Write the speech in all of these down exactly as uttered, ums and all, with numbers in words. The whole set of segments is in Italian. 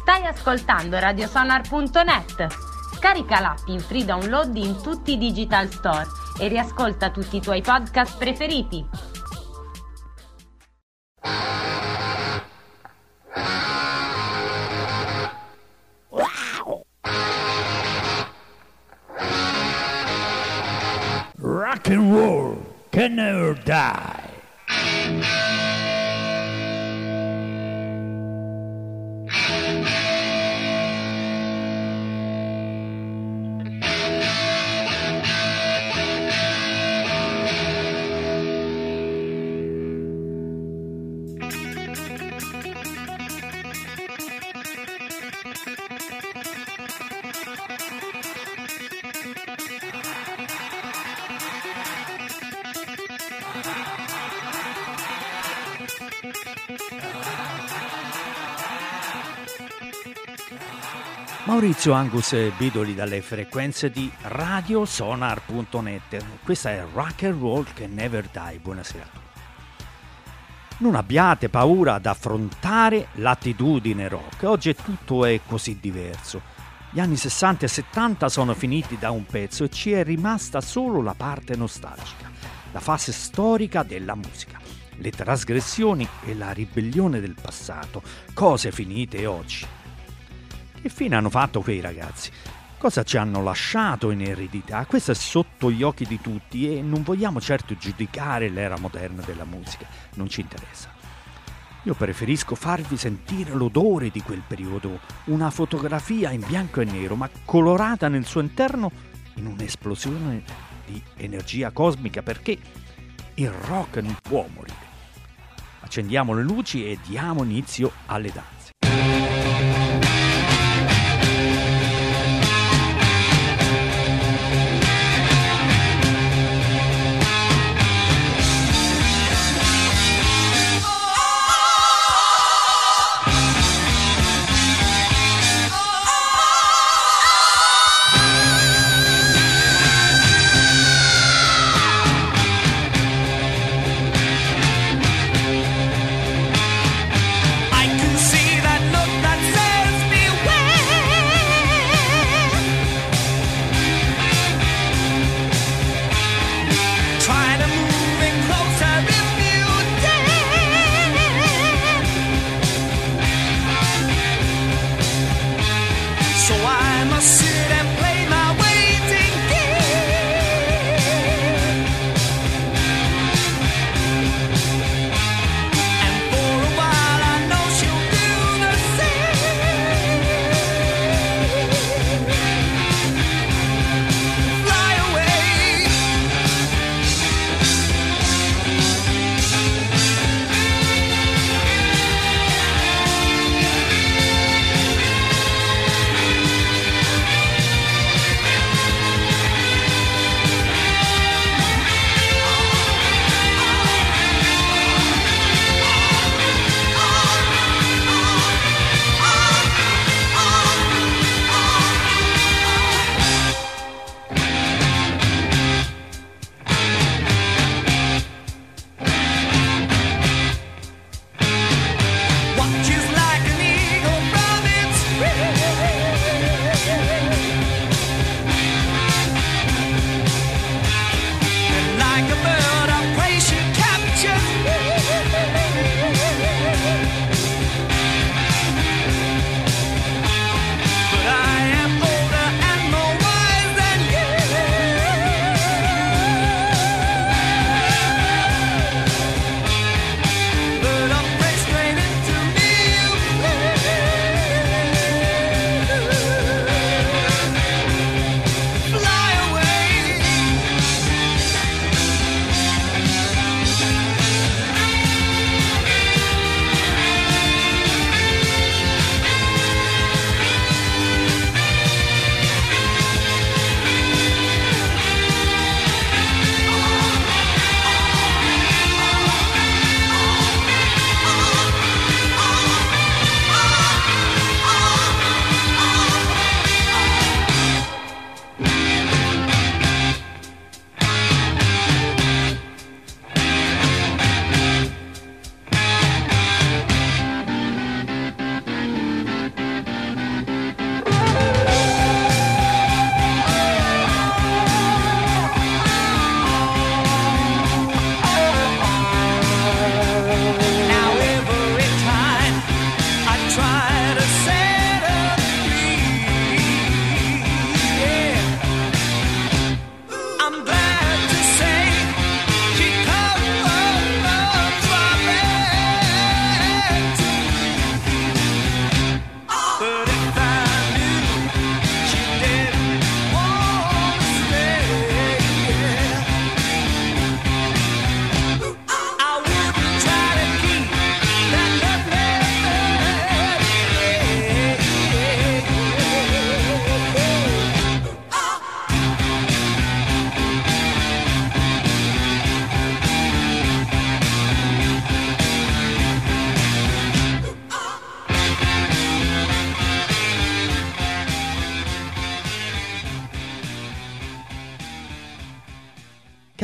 Stai ascoltando radiosonar punto net. Scarica l'app in free download in tutti i digital store e riascolta tutti i tuoi podcast preferiti. Rock and roll can never die. Maurizio Angus Bidoli dalle frequenze di radiosonar punto net. Questa è Rock and Roll Can Never Die. Buonasera a tutti. Non abbiate paura ad affrontare l'attitudine rock. Oggi tutto è così diverso. Gli anni sessanta e settanta sono finiti da un pezzo e ci è rimasta solo la parte nostalgica, la fase storica della musica, le trasgressioni e la ribellione del passato, cose finite oggi. Che fine hanno fatto quei ragazzi? Cosa ci hanno lasciato in eredità? Questo è sotto gli occhi di tutti e non vogliamo certo giudicare l'era moderna della musica, non ci interessa. Io preferisco farvi sentire l'odore di quel periodo, una fotografia in bianco e nero ma colorata nel suo interno in un'esplosione di energia cosmica, perché il rock non può morire. Accendiamo le luci e diamo inizio alle danze. I can see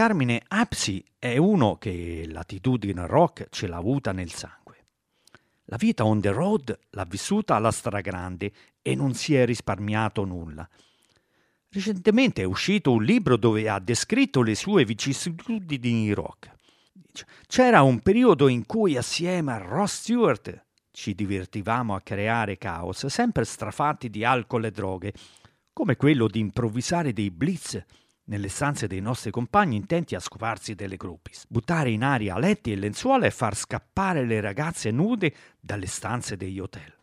Carmine Apsi è uno che l'attitudine rock ce l'ha avuta nel sangue. La vita on the road l'ha vissuta alla stragrande e non si è risparmiato nulla. Recentemente è uscito un libro dove ha descritto le sue vicissitudini rock. C'era un periodo in cui assieme a Ross Stewart ci divertivamo a creare caos, sempre strafatti di alcol e droghe, come quello di improvvisare dei blitz nelle stanze dei nostri compagni intenti a scoparsi delle groupies, buttare in aria letti e lenzuola e far scappare le ragazze nude dalle stanze degli hotel.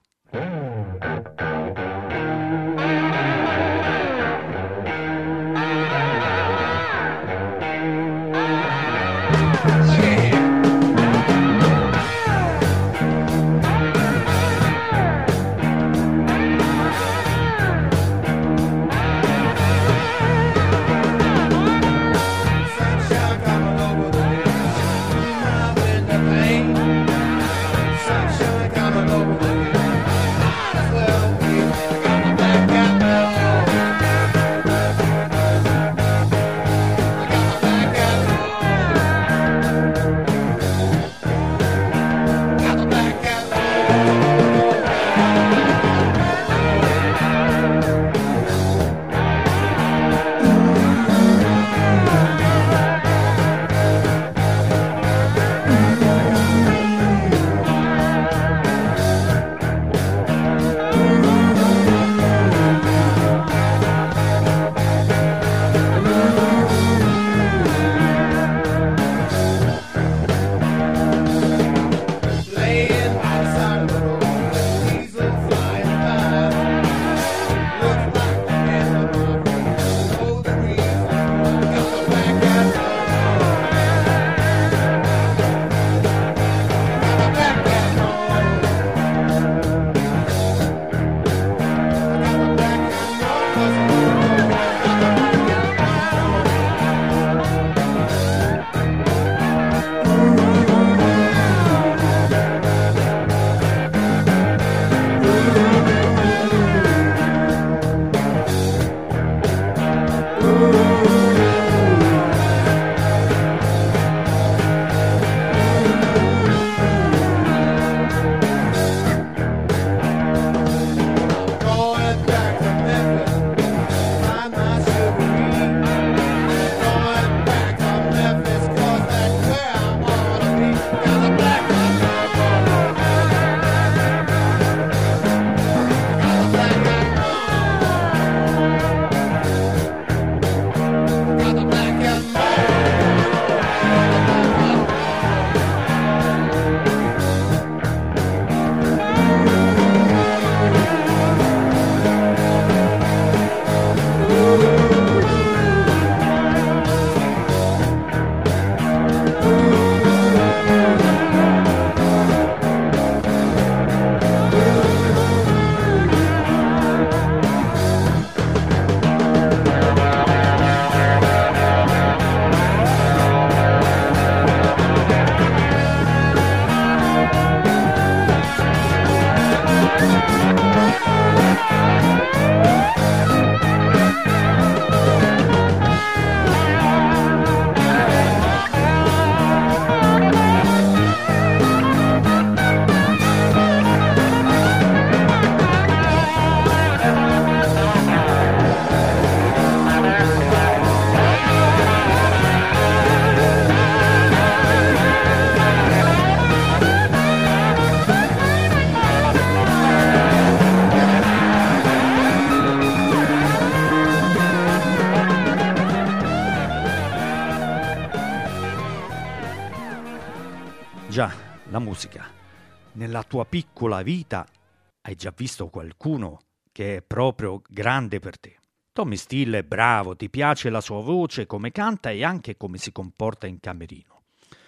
Già, la musica. Nella tua piccola vita hai già visto qualcuno che è proprio grande per te. Tommy Steele è bravo, ti piace la sua voce, come canta e anche come si comporta in camerino.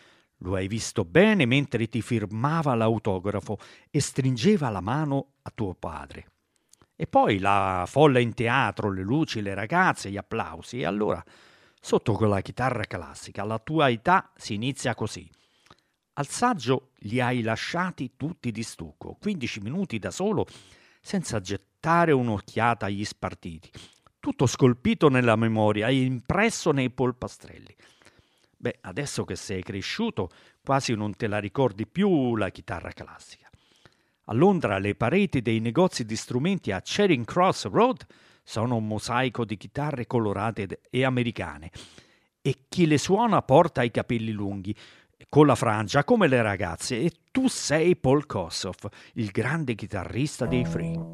Lo hai visto bene mentre ti firmava l'autografo e stringeva la mano a tuo padre. E poi la folla in teatro, le luci, le ragazze, gli applausi. E allora, sotto quella chitarra classica, la tua età si inizia così. Al saggio li hai lasciati tutti di stucco, quindici minuti da solo, senza gettare un'occhiata agli spartiti. Tutto scolpito nella memoria e impresso nei polpastrelli. Beh, adesso che sei cresciuto, quasi non te la ricordi più la chitarra classica. A Londra le pareti dei negozi di strumenti a Charing Cross Road sono un mosaico di chitarre colorate e americane, e chi le suona porta i capelli lunghi, con la frangia come le ragazze, e tu sei Paul Kossoff, il grande chitarrista dei Free.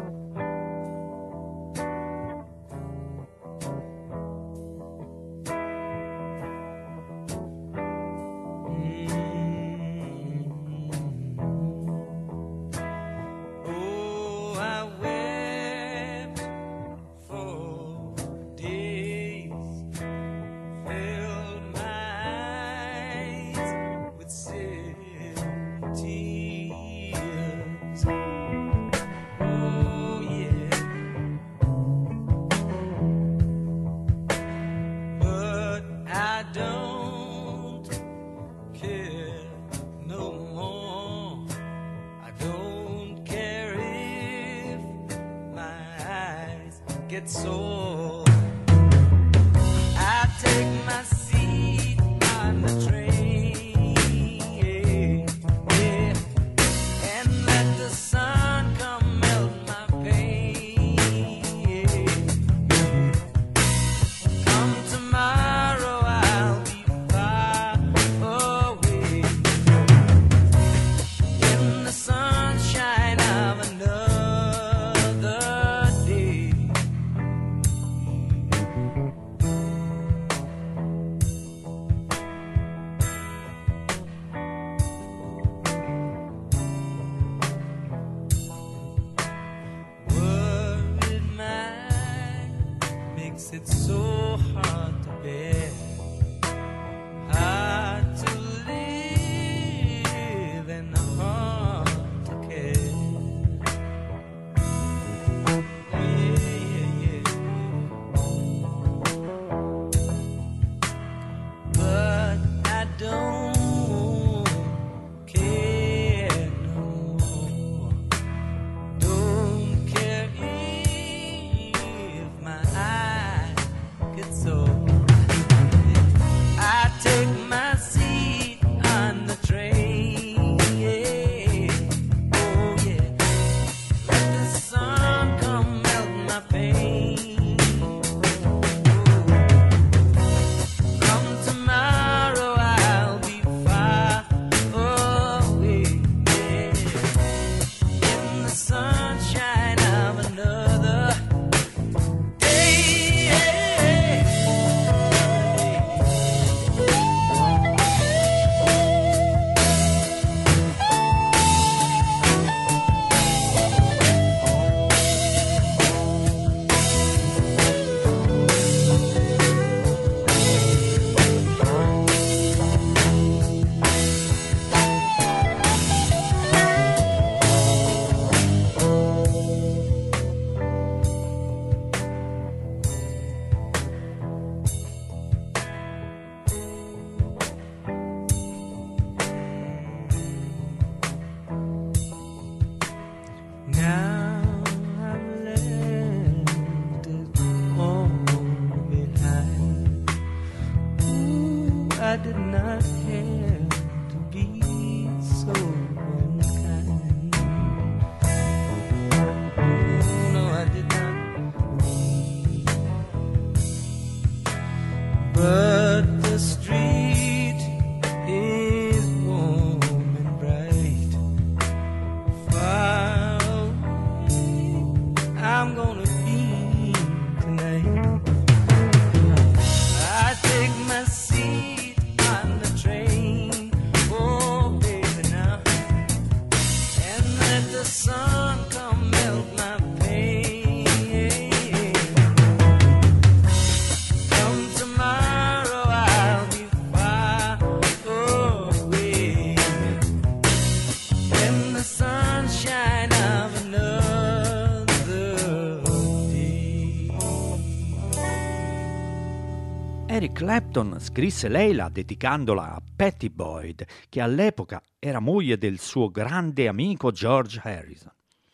Eric Clapton scrisse Leila dedicandola a Pattie Boyd, che all'epoca era moglie del suo grande amico George Harrison.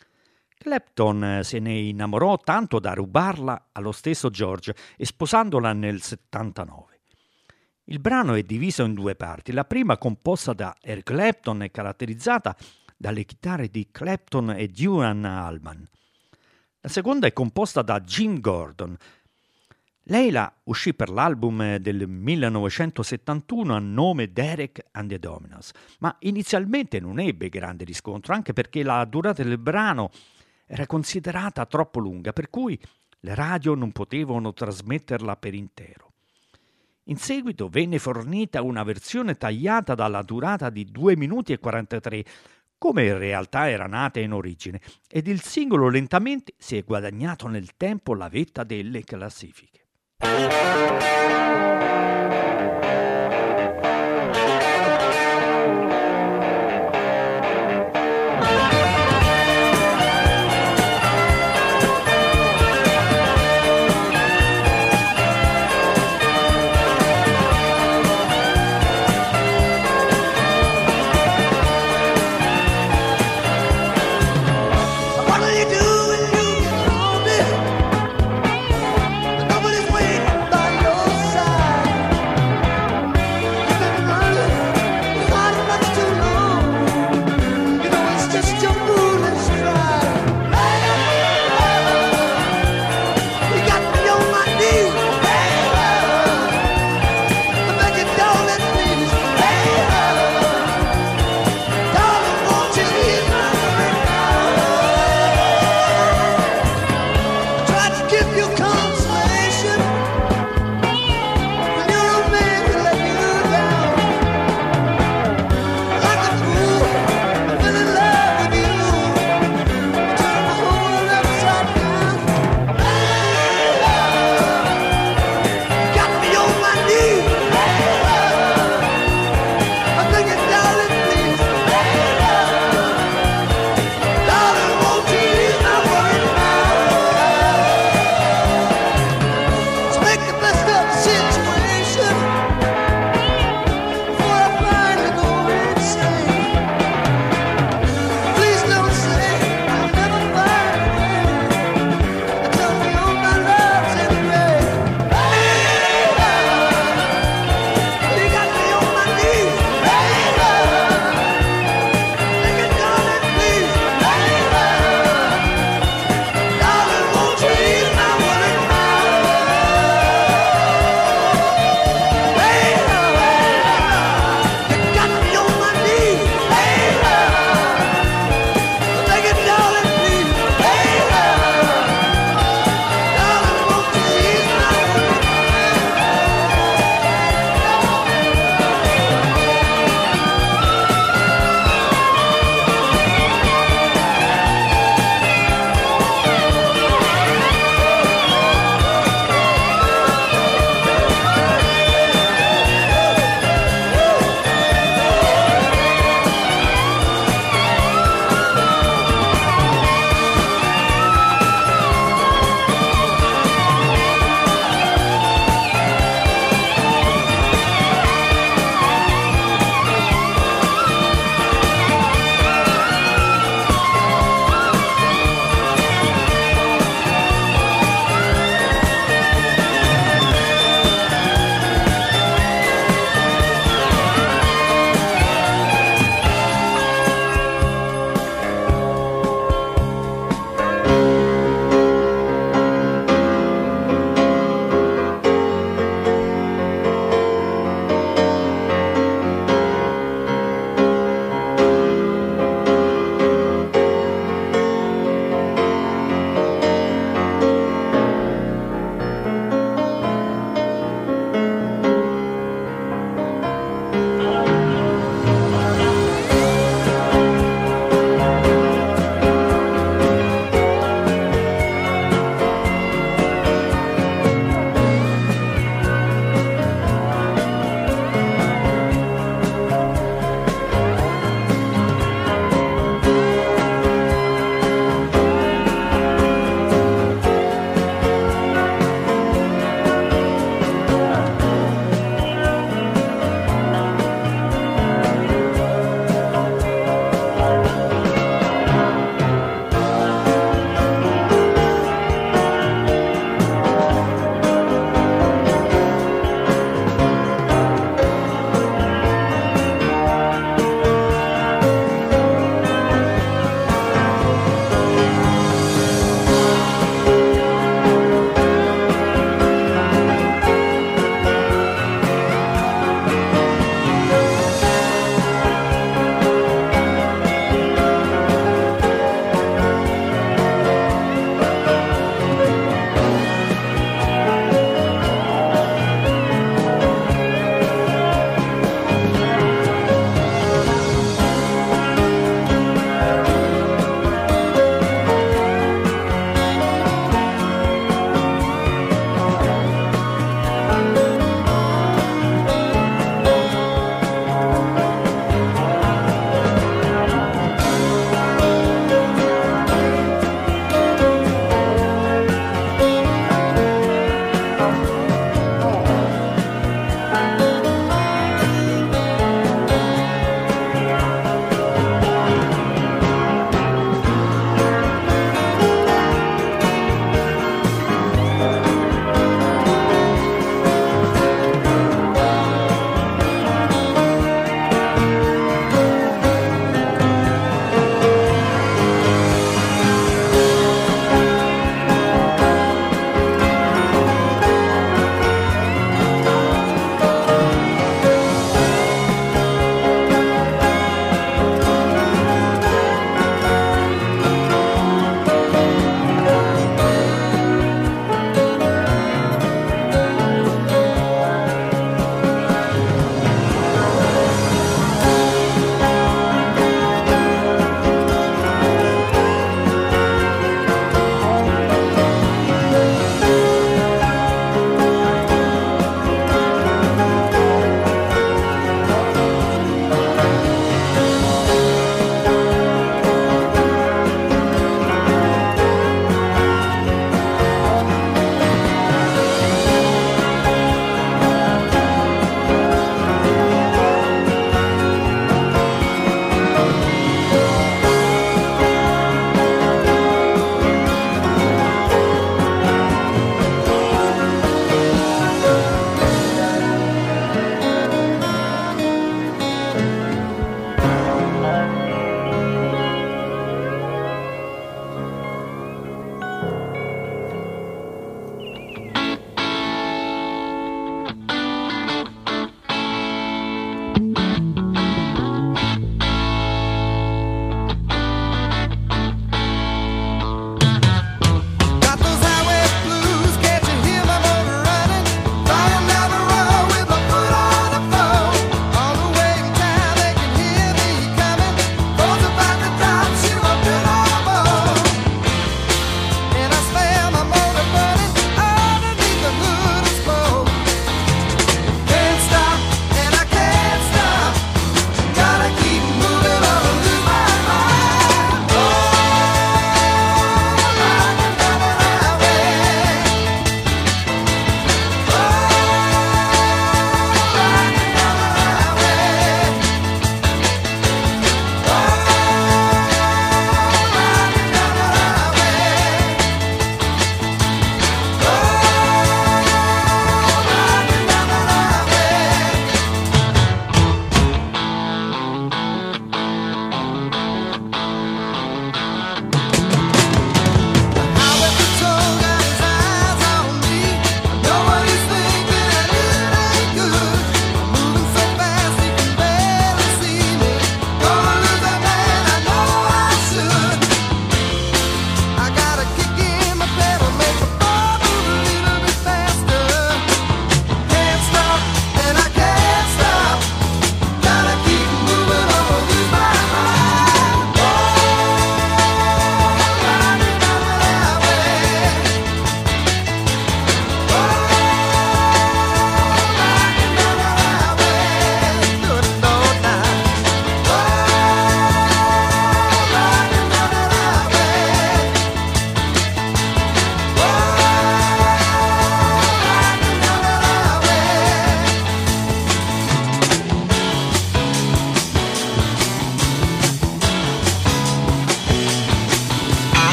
Clapton se ne innamorò tanto da rubarla allo stesso George e sposandola nel settantanove. Il brano è diviso in due parti. La prima, composta da Eric Clapton, è caratterizzata dalle chitarre di Clapton e Duane Allman. La seconda è composta da Jim Gordon. Leila uscì per l'album del millenovecentosettantuno a nome Derek and the Dominos, ma inizialmente non ebbe grande riscontro, anche perché la durata del brano era considerata troppo lunga, per cui le radio non potevano trasmetterla per intero. In seguito venne fornita una versione tagliata dalla durata di due minuti e quarantatré, come in realtà era nata in origine, ed il singolo lentamente si è guadagnato nel tempo la vetta delle classifiche. Nobody's waiting by your side.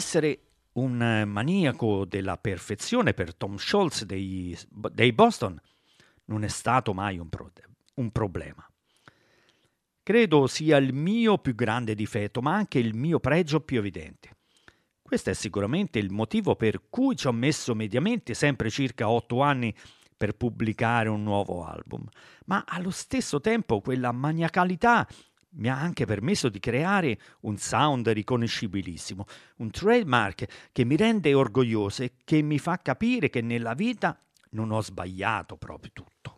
essere un maniaco della perfezione per Tom Scholz dei, dei Boston non è stato mai un, pro, un problema. Credo sia il mio più grande difetto, ma anche il mio pregio più evidente. Questo è sicuramente il motivo per cui ci ho messo mediamente sempre circa otto anni per pubblicare un nuovo album, ma allo stesso tempo quella maniacalità mi ha anche permesso di creare un sound riconoscibilissimo, un trademark che mi rende orgoglioso e che mi fa capire che nella vita non ho sbagliato proprio tutto.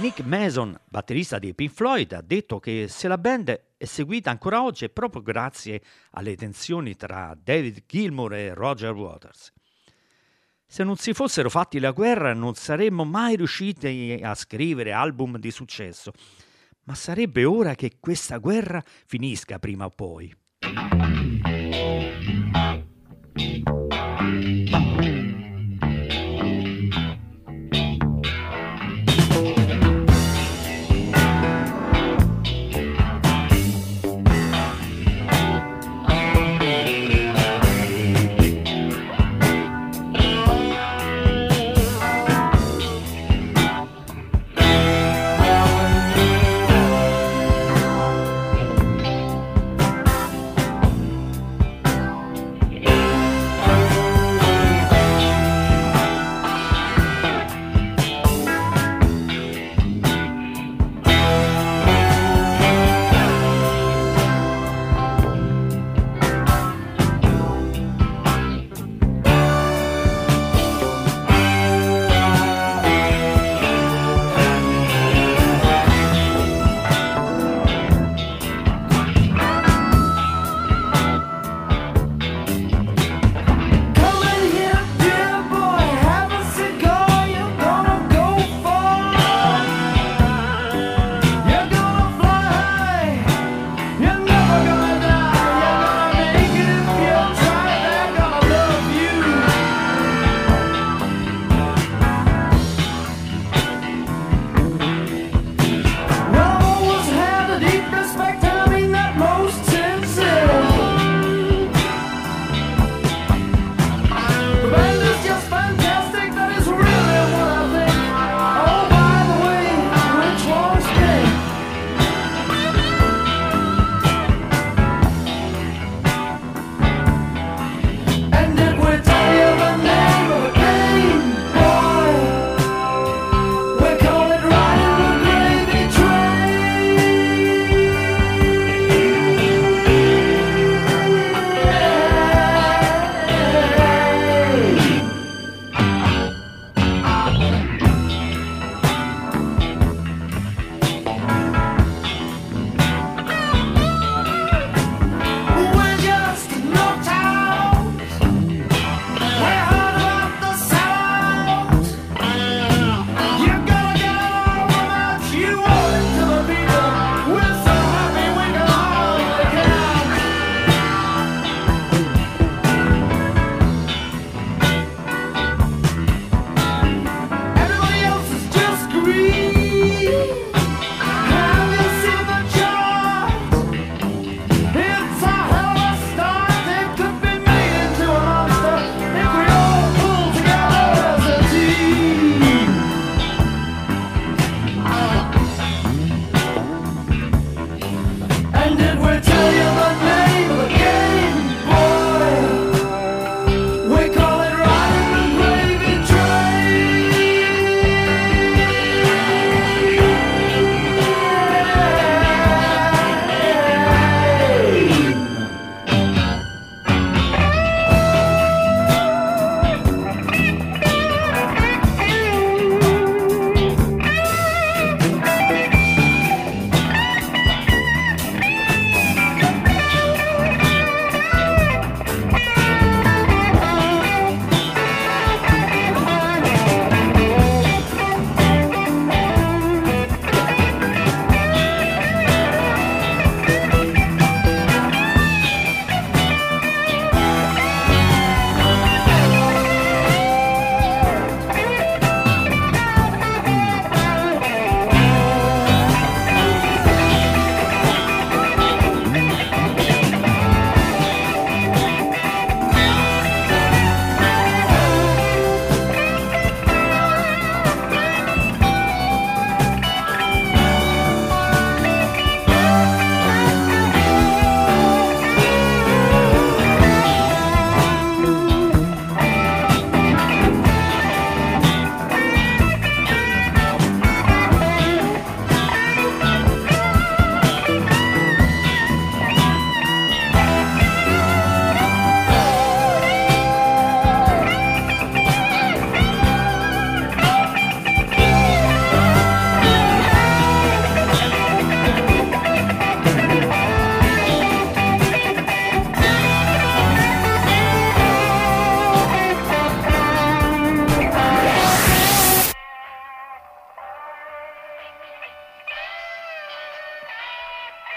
Nick Mason, batterista dei Pink Floyd, ha detto che se la band è seguita ancora oggi è proprio grazie alle tensioni tra David Gilmour e Roger Waters. Se non si fossero fatti la guerra non saremmo mai riusciti a scrivere album di successo, ma sarebbe ora che questa guerra finisca prima o poi.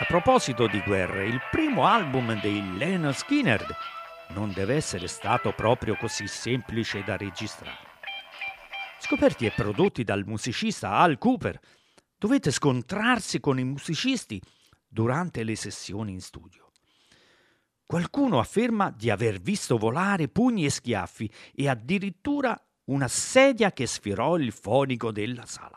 proposito di guerre, il primo album dei Lynyrd Skynyrd non deve essere stato proprio così semplice da registrare. Scoperti e prodotti dal musicista Al Kooper, dovete scontrarsi con i musicisti durante le sessioni in studio. Qualcuno afferma di aver visto volare pugni e schiaffi e addirittura una sedia che sfiorò il fonico della sala.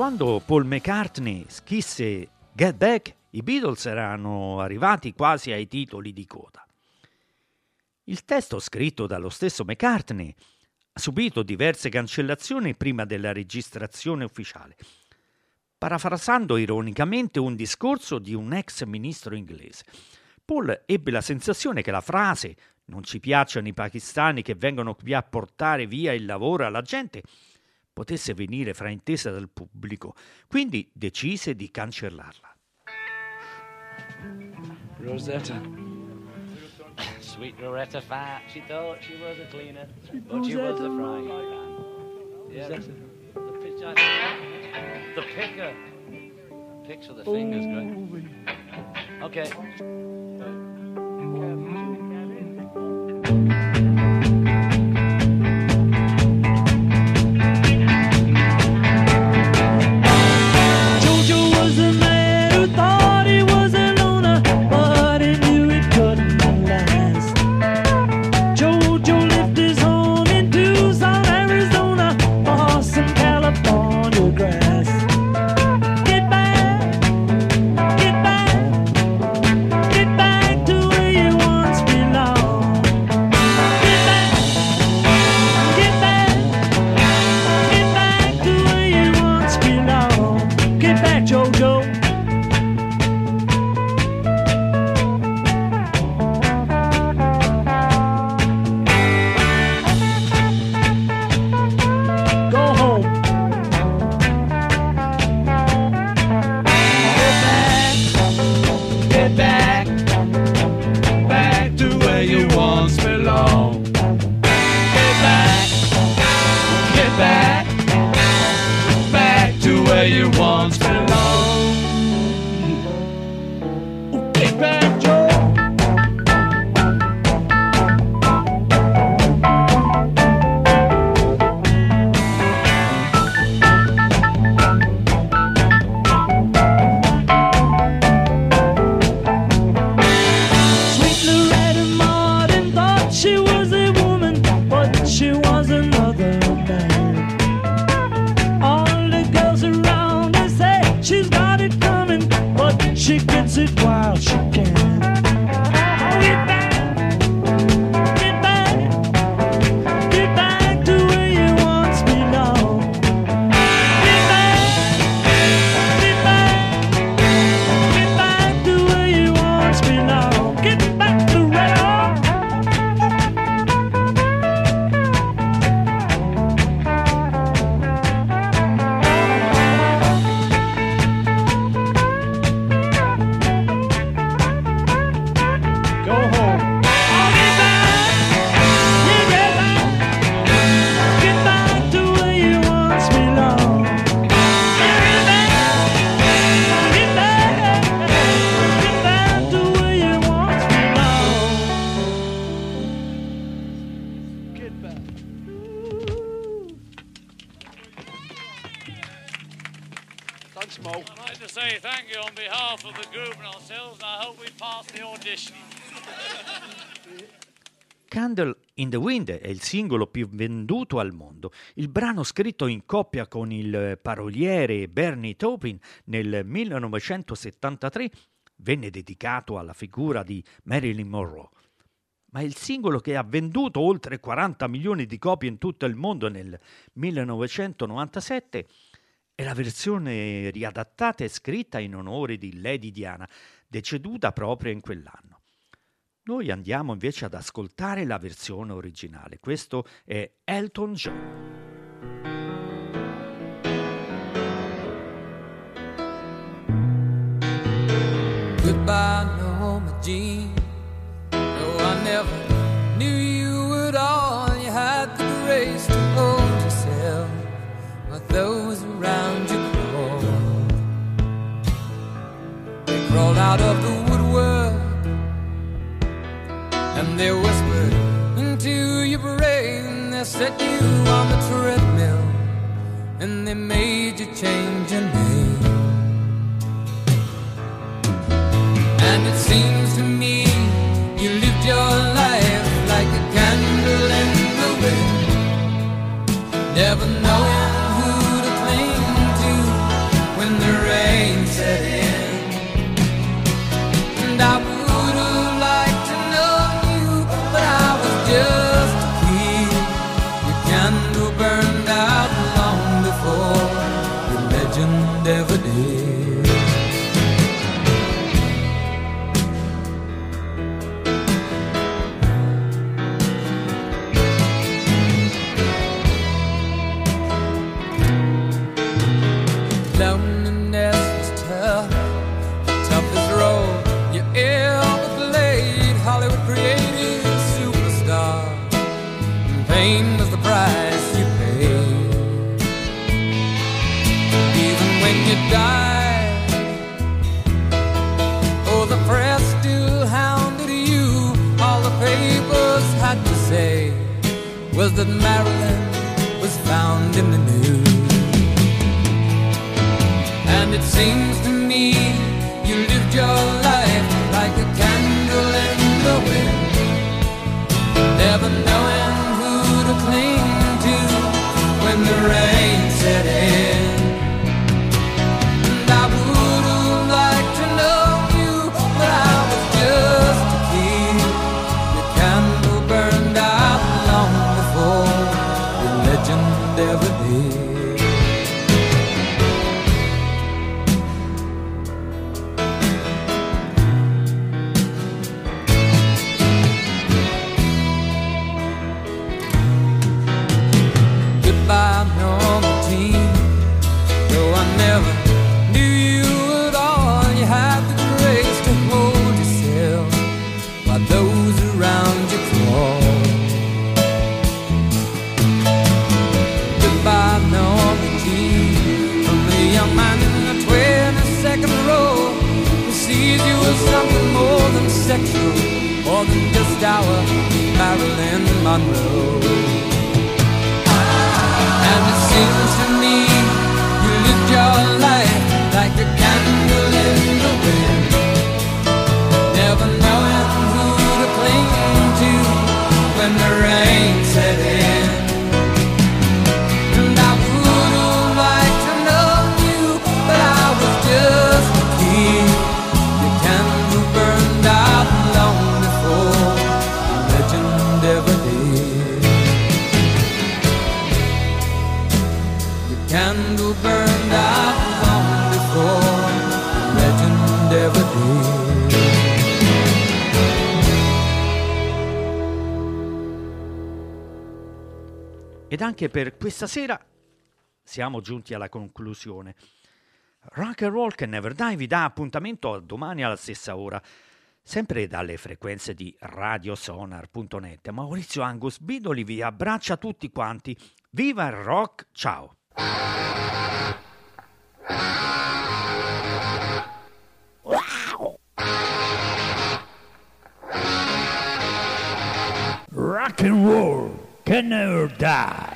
Quando Paul McCartney scrisse Get Back, i Beatles erano arrivati quasi ai titoli di coda. Il testo scritto dallo stesso McCartney ha subito diverse cancellazioni prima della registrazione ufficiale, parafrasando ironicamente un discorso di un ex ministro inglese. Paul ebbe la sensazione che la frase «non ci piacciono i pakistani che vengono qui a portare via il lavoro alla gente» potesse venire fraintesa dal pubblico, quindi decise di cancellarla. Rosetta. Sweet Rosetta Fat. She thought she was a cleaner, but she was a frying pan. Yeah, the pitcher. The picker. Picks with the fingers, great. Okay. Candle in the Wind è il singolo più venduto al mondo. Il brano, scritto in coppia con il paroliere Bernie Taupin nel millenovecentosettantatré, venne dedicato alla figura di Marilyn Monroe. Ma il singolo che ha venduto oltre quaranta milioni di copie in tutto il mondo nel millenovecentonovantasette è la versione riadattata e scritta in onore di Lady Diana, deceduta proprio in quell'anno. Noi andiamo invece ad ascoltare la versione originale. Questo è Elton John. Goodbye, Norma Jean. No, I never knew you at all. You had the grace to hold yourself while those around you crawled. They crawled out of the woodwork and they whispered into your brain. They set you on the treadmill and they made you change your name. And it seems to me you lived your life like a candle in the wind, never knowing who to cling to fame was the price you paid. Even when you died, oh, the press still hounded you. All the papers had to say was that Marilyn was found in the news. And it seems to me you lived your life like a candle in the wind, never knowing who to cling to when the rain set in. And I would have liked to know you, but I was just a kid. Your candle burned out long before the legend ever did. Goodbye, normal teen. Though I never knew you at all, you had the grace to hold yourself while those around you crawl. Goodbye, normal teen. From the young man in the twenty-second row who sees you as something more than sexual, more than just our Marilyn Monroe. And it seems to me you lived your life like a candle in the wind, never knowing who to cling to when the rain set in. And I would have liked to know you, but I was just a kid. Your candle burned out long before the legend ever did. Candle burned out long before the legend ever did. Ed anche per questa sera siamo giunti alla conclusione. Rock and Roll Can Never Die vi dà appuntamento a domani alla stessa ora, sempre dalle frequenze di radio sonar punto net. Maurizio Angus Bidoli vi abbraccia tutti quanti. Viva il rock, ciao! Rock and roll can never die.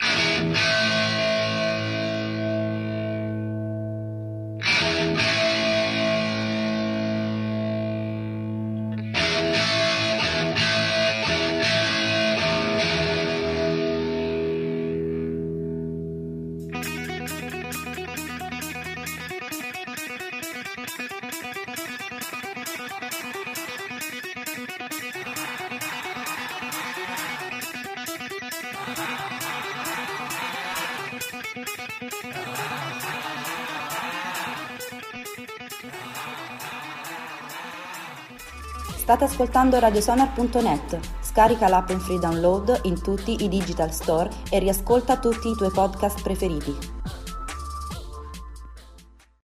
State ascoltando radiosonar punto net. Scarica l'app in free download in tutti i digital store e riascolta tutti i tuoi podcast preferiti.